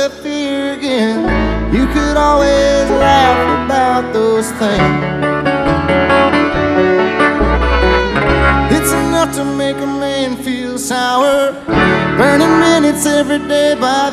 the fear again. You could always laugh about those things. It's enough to make a man feel sour, burning minutes every day by